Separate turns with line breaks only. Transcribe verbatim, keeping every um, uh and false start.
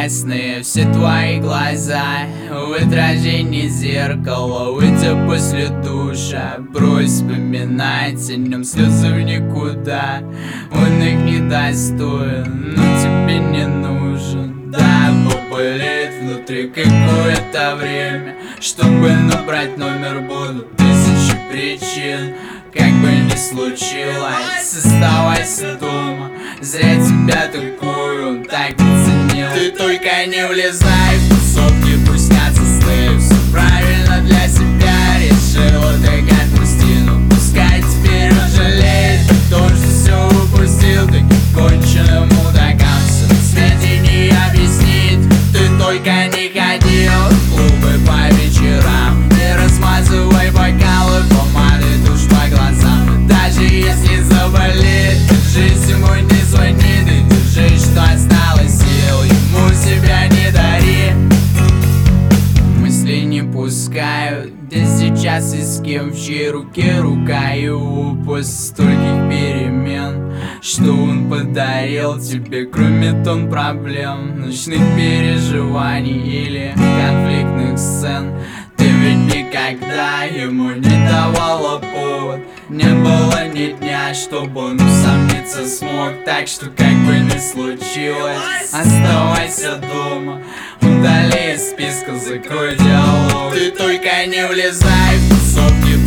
прекрасные все твои глаза. В отражении зеркала, выйдя после душа, брось вспоминать о нем слезы в никуда. Он их недостоин, но тебе не нужен. Да, поболит внутри какое-то время, чтобы набрать номер будут тысячи причин. Как бы ни случилось, оставайся дома. Зря тебя такую так оценил. Ты только не влезай в тусовки, пусть снятся сны. Все правильно для себя решила, ты как Христину. Пускай теперь он жалеет о том, что все упустил. Таким конченым мудакам все на свете не объяснить. Ты только не ходил в клубы по вечерам, не размазывай бокалы помадой тушь по глазам. Даже если заболеет, держись, ему не звони. Ты держись, что осталось сил, ему себя не дари. Мысли не пускают, где сейчас и с кем, в чьей руке рука его. После стольких перемен, что он подарил тебе, кроме тон проблем, ночных переживаний или конфликтных сцен. Ты ведь никогда ему не давала повод, не было ни дня, чтобы он усомниться смог. Так что как бы ни случилось, оставайся дома, удали из списка, закрой диалог. Ты только не влезай в тусовки,